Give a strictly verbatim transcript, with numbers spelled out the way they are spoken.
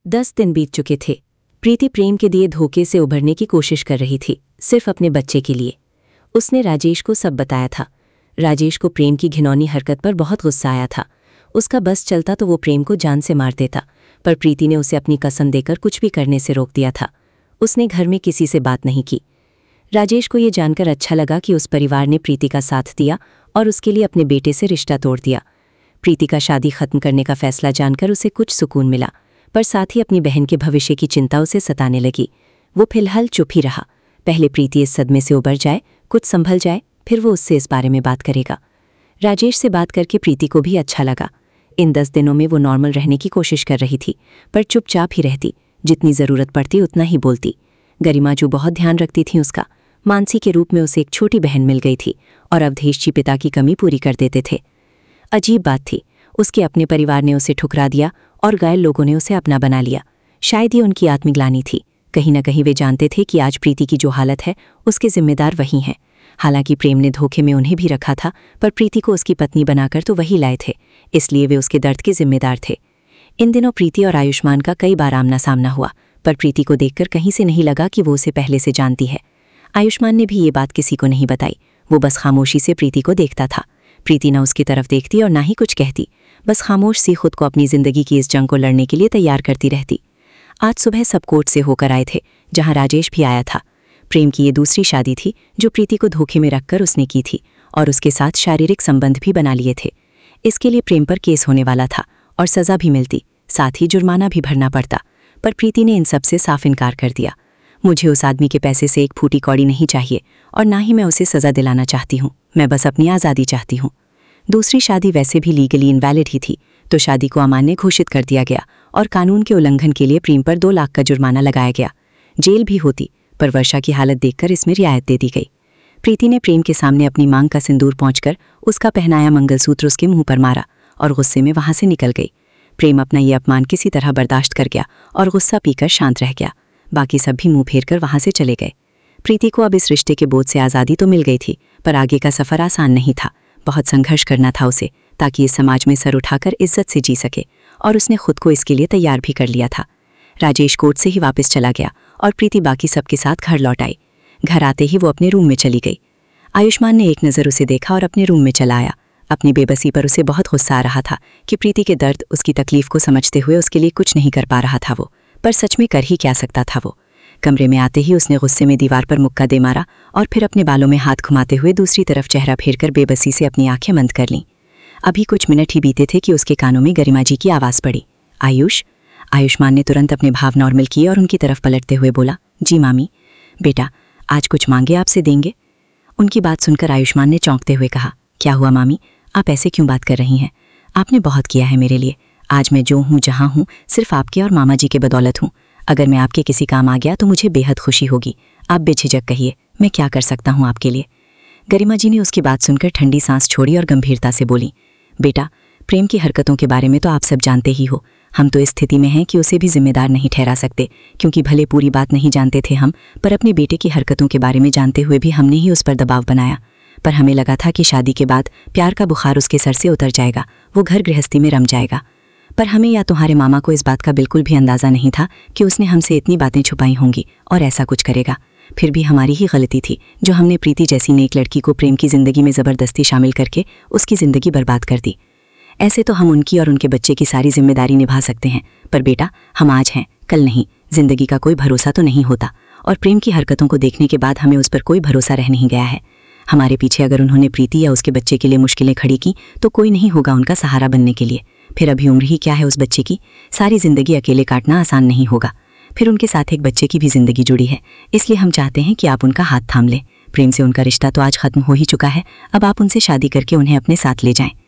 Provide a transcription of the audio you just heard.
दस दिन बीत चुके थे। प्रीति प्रेम के दिए धोखे से उभरने की कोशिश कर रही थी, सिर्फ अपने बच्चे के लिए। उसने राजेश को सब बताया था। राजेश को प्रेम की घिनौनी हरकत पर बहुत गुस्सा आया था। उसका बस चलता तो वो प्रेम को जान से मार देता, पर प्रीति ने उसे अपनी कसम देकर कुछ भी करने से रोक दिया था। उसने घर में किसी से बात नहीं की। राजेश को ये जानकर अच्छा लगा कि उस परिवार ने प्रीति का साथ दिया और उसके लिए अपने बेटे से रिश्ता तोड़ दिया। प्रीति का शादी खत्म करने का फैसला जानकर उसे कुछ सुकून मिला, पर साथ ही अपनी बहन के भविष्य की चिंता उसे सताने लगी। वो फिलहाल चुप ही रहा। पहले प्रीति इस सदमे से उबर जाए, कुछ संभल जाए, फिर वो उससे इस बारे में बात करेगा। राजेश से बात करके प्रीति को भी अच्छा लगा। इन दस दिनों में वो नॉर्मल रहने की कोशिश कर रही थी, पर चुपचाप ही रहती। जितनी ज़रूरत पड़ती उतना ही बोलती। गरिमा जो बहुत ध्यान रखती थी उसका। मानसी के रूप में उसे एक छोटी बहन मिल गई थी और अवधेश जी पिता की कमी पूरी कर देते थे। अजीब बात थी, उसके अपने परिवार ने उसे ठुकरा दिया और घायल लोगों ने उसे अपना बना लिया। शायद ये उनकी आत्मग्लानि थी। कहीं न कहीं वे जानते थे कि आज प्रीति की जो हालत है उसके जिम्मेदार वही हैं। हालांकि प्रेम ने धोखे में उन्हें भी रखा था, पर प्रीति को उसकी पत्नी बनाकर तो वही लाए थे, इसलिए वे उसके दर्द के जिम्मेदार थे। इन दिनों प्रीति और आयुष्मान का कई बार आमना सामना हुआ, पर प्रीति को देखकर कहीं से नहीं लगा कि वो उसे पहले से जानती है। आयुष्मान ने भी ये बात किसी को नहीं बताई। वो बस खामोशी से प्रीति को देखता था। प्रीति ना उसकी तरफ देखती और ना ही कुछ कहती, बस खामोश सी खुद को अपनी जिंदगी की इस जंग को लड़ने के लिए तैयार करती रहती। आज सुबह सब कोर्ट से होकर आए थे, जहां राजेश भी आया था। प्रेम की ये दूसरी शादी थी जो प्रीति को धोखे में रखकर उसने की थी, और उसके साथ शारीरिक संबंध भी बना लिए थे। इसके लिए प्रेम पर केस होने वाला था और सज़ा भी मिलती, साथ ही जुर्माना भी भरना पड़ता, पर प्रीति ने इन सब से साफ इनकार कर दिया। मुझे उस आदमी के पैसे से एक फूटी कौड़ी नहीं चाहिए और ना ही मैं उसे सज़ा दिलाना चाहती हूँ। मैं बस अपनी आज़ादी चाहती हूँ। दूसरी शादी वैसे भी लीगली इनवैलिड ही थी, तो शादी को अमान्य घोषित कर दिया गया और कानून के उल्लंघन के लिए प्रेम पर दो लाख का जुर्माना लगाया गया। जेल भी होती, पर वर्षा की हालत देखकर इसमें रियायत दे दी गई। प्रीति ने प्रेम के सामने अपनी मांग का सिंदूर पहुंचकर उसका पहनाया मंगलसूत्र उसके मुंह पर मारा और गुस्से में वहां से निकल गई। प्रेम अपना ये अपमान किसी तरह बर्दाश्त कर गया और गुस्सा पीकर शांत रह गया। बाकी सब भी मुंह फेर कर वहां से चले गए। प्रीति को अब इस रिश्ते के बोझ से आज़ादी तो मिल गई थी, पर आगे का सफ़र आसान नहीं था। बहुत संघर्ष करना था उसे, ताकि इस समाज में सर उठाकर इज्जत से जी सके, और उसने खुद को इसके लिए तैयार भी कर लिया था। राजेश कोर्ट से ही वापस चला गया और प्रीति बाकी सबके साथ घर लौट आई। घर आते ही वो अपने रूम में चली गई। आयुष्मान ने एक नज़र उसे देखा और अपने रूम में चला आया। अपनी बेबसी पर उसे बहुत गुस्सा आ रहा था कि प्रीति के दर्द, उसकी तकलीफ को समझते हुए उसके लिए कुछ नहीं कर पा रहा था वो, पर सच में कर ही क्या सकता था वो। कमरे में आते ही उसने गुस्से में दीवार पर मुक्का दे मारा और फिर अपने बालों में हाथ घुमाते हुए दूसरी तरफ चेहरा फेरकर बेबसी से अपनी आंखें बंद कर लीं। अभी कुछ मिनट ही बीते थे कि उसके कानों में गरिमा जी की आवाज़ पड़ी, आयुष। आयुष्मान ने तुरंत अपने भाव नॉर्मल किए और उनकी तरफ पलटते हुए बोला, जी मामी। बेटा, आज कुछ मांगे आपसे देंगे। उनकी बात सुनकर आयुष्मान ने चौंकते हुए कहा, क्या हुआ मामी, आप ऐसे क्यों बात कर रही हैं? आपने बहुत किया है मेरे लिए। आज मैं जो हूँ जहाँ हूँ सिर्फ आपके और मामा जी के बदौलत हूँ। अगर मैं आपके किसी काम आ गया तो मुझे बेहद खुशी होगी। आप बेझिझक कहिए, मैं क्या कर सकता हूँ आपके लिए। गरिमा जी ने उसकी बात सुनकर ठंडी सांस छोड़ी और गंभीरता से बोली, बेटा, प्रेम की हरकतों के बारे में तो आप सब जानते ही हो। हम तो इस स्थिति में हैं कि उसे भी जिम्मेदार नहीं ठहरा सकते, क्योंकि भले पूरी बात नहीं जानते थे हम, पर अपने बेटे की हरकतों के बारे में जानते हुए भी हमने ही उस पर दबाव बनाया। पर हमें लगा था कि शादी के बाद प्यार का बुखार उसके सर से उतर जाएगा, वो घर गृहस्थी में रम जाएगा। पर हमें या तुम्हारे मामा को इस बात का बिल्कुल भी अंदाज़ा नहीं था कि उसने हमसे इतनी बातें छुपाई होंगी और ऐसा कुछ करेगा। फिर भी हमारी ही गलती थी जो हमने प्रीति जैसी नेक लड़की को प्रेम की ज़िंदगी में ज़बरदस्ती शामिल करके उसकी ज़िंदगी बर्बाद कर दी। ऐसे तो हम उनकी और उनके बच्चे की सारी जिम्मेदारी निभा सकते हैं, पर बेटा, हम आज हैं, कल नहीं। ज़िंदगी का कोई भरोसा तो नहीं होता, और प्रेम की हरकतों को देखने के बाद हमें उस पर कोई भरोसा रह नहीं गया है। हमारे पीछे अगर उन्होंने प्रीति या उसके बच्चे के लिए मुश्किलें खड़ी की तो कोई नहीं होगा उनका सहारा बनने के लिए। फिर अभी उम्र ही क्या है उस बच्चे की, सारी ज़िंदगी अकेले काटना आसान नहीं होगा। फिर उनके साथ एक बच्चे की भी ज़िंदगी जुड़ी है, इसलिए हम चाहते हैं कि आप उनका हाथ थाम लें। प्रेम से उनका रिश्ता तो आज ख़त्म हो ही चुका है, अब आप उनसे शादी करके उन्हें अपने साथ ले जाएं।